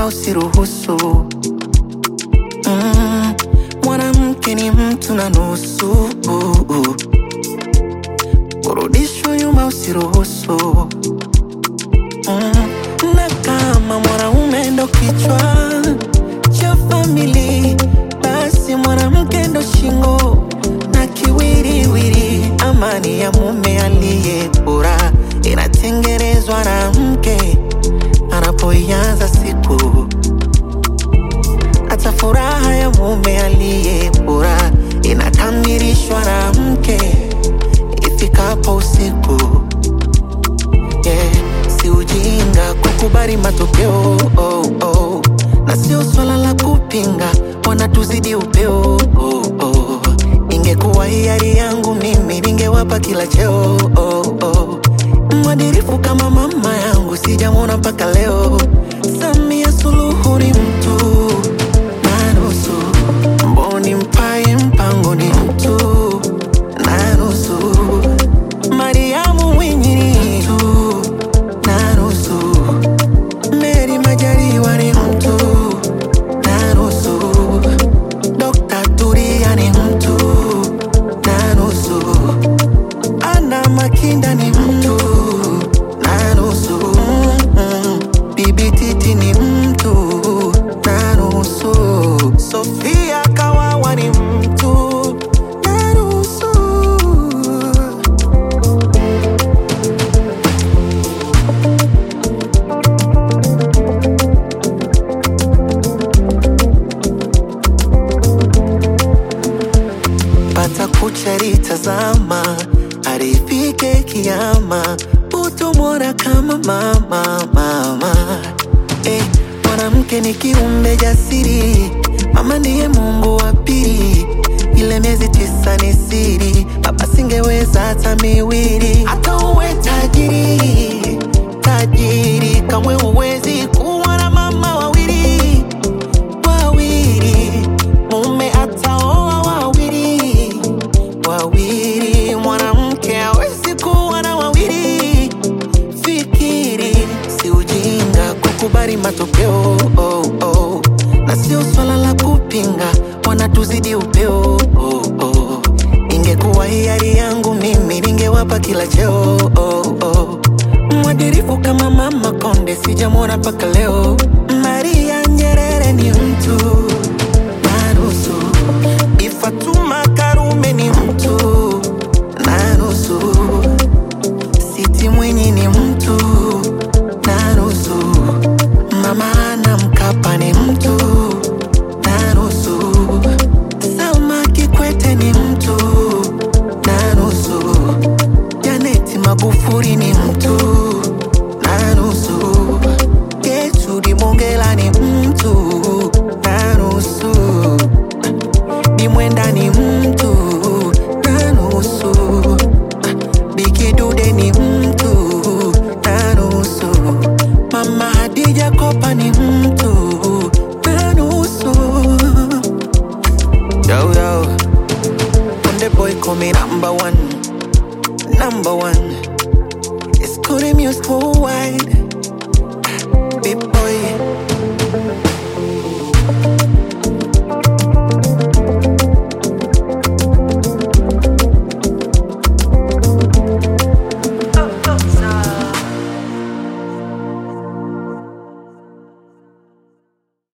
nyuma usiruhusu. Mwanamke ni mtu na nusu. Kurudishwa nyuma usiruhusu. Na kama mwanaume ndo kichwa cha family, basi mwanamke ndo shingo na kiwiriwiri. Amani ya mume aliye bora inatengenezwa na mke anapoianza siku. Hata furaha ya mume aliye bora inakamilishwa na mke ifikapo usiku. Si ujinga kukubali matokeo, na sio swala la kupinga, wanatuzidi upeo. Ingekuwa hiari yangu mimi ningewapa kila cheo. Mwadilifu kama mama yangu sijamwona mpaka leo. Samia Suluhu ni mtu na nusu. Mboni Mpaye Mpango ni mtu na nusu. Mariamu Mwinyi ni mtu na nusu. Mary Majaliwa ni mtu na nusu. Dr. Tulia ni mtu na nusu. Anna Makinda ni mtu na nusu. Bibi Titi ni mtu na nusu. Sofia Kawawa ni mtu na nusu. Pata kuchari tazama, arifike kiyama, utomwona kama mama. Mwanamke ni kiumbe jasiri, mama ndiye Mungu wa pili. Ile miezi 9 ni siri, baba singeweza hata miwili. Hata uwe tajiri, kamwe uwezi kuwa na mama wawili. Mume ataoa wawili, mwanamke hawezi kuwa na wawili. Fikiri, si ujinga kukubali matokeo, na sio swala la kupinga, wanatuzidi upeo. Ingekuwa hiari yangu mimi ningewapa kila cheo. Mwadilifu kama Mama Konde sijamwona mpaka leo. Maria Nyerere ni mtu na nusu. Bi Fatuma Karume ni mtu na nusu. Siti Mwinyi ni mtu na nusu. Mama Ana Mkapa ni mtu na nusu. Salma Kikwete ni mtu na nusu. Janeti Magufuli ni mtu na nusu. Gertrude Mongella ni mtu na nusu. Bi Mwenda ni mtu na nusu. Bi Kidude ni mtu na nusu. Mama Hadija Kopa ni mtu na nusu. Yo, Konde Boy call me number one. It's Konde Music worldwide.